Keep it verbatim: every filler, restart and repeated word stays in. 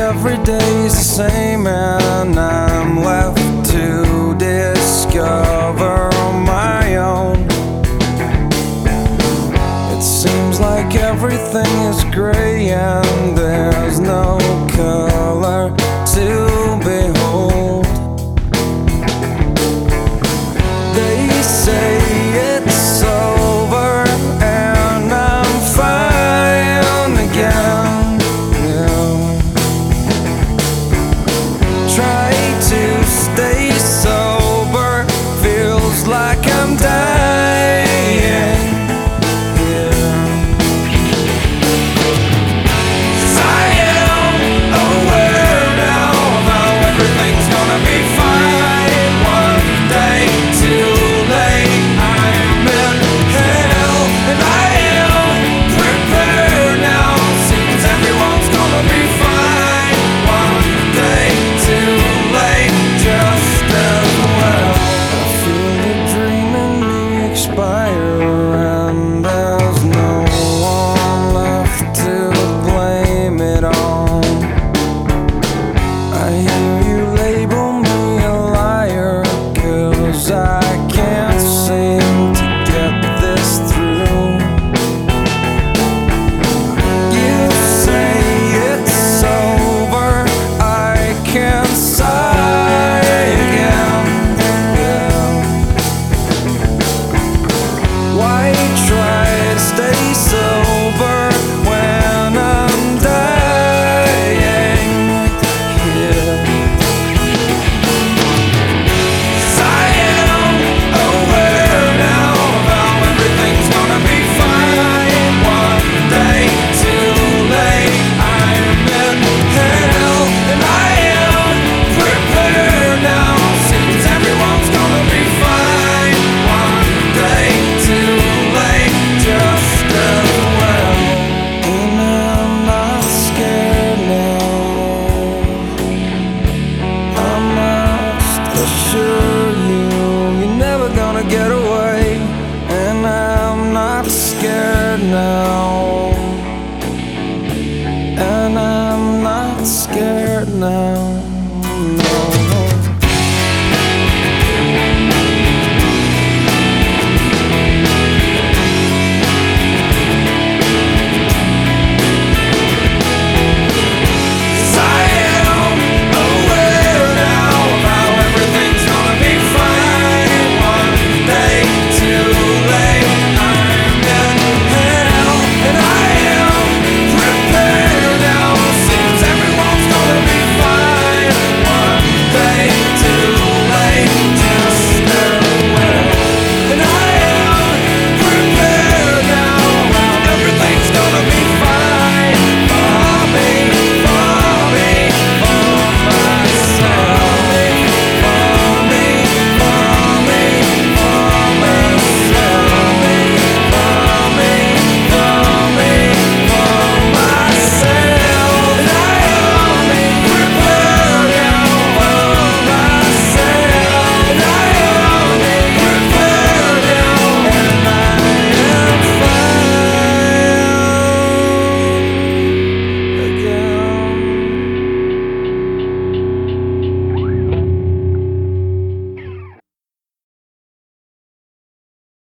every day's the same, and I'm left to discover on my own. It seems like everything is gray and there's no color to behold. They say it's over and I'm fine again, yeah. Try to stay sober, feels like I'm dying, yeah. 'Cause I am aware now of how everything's gonna be fine one day. Too late, I'm in hell, and I am prepared now. Seems everyone's gonna be fine one day. Too late, just as well. I feel the dream in me expire, and there's no one left to blame it on. I hear you label me a liar, 'cause I can't seem to get this through. You say it's over, I can't sigh again, yeah. Why try to stay sober when I'm dying, yeah. 'Cause I am aware now of how everything's gonna be fine one day. Too late, I'm in hell, and I am prepared now. Seems everyone's gonna be fine one day. Too late, just as well. And I'm not scared now, I must assure you, you're never gonna get away. And I'm not scared now, and I'm not scared now.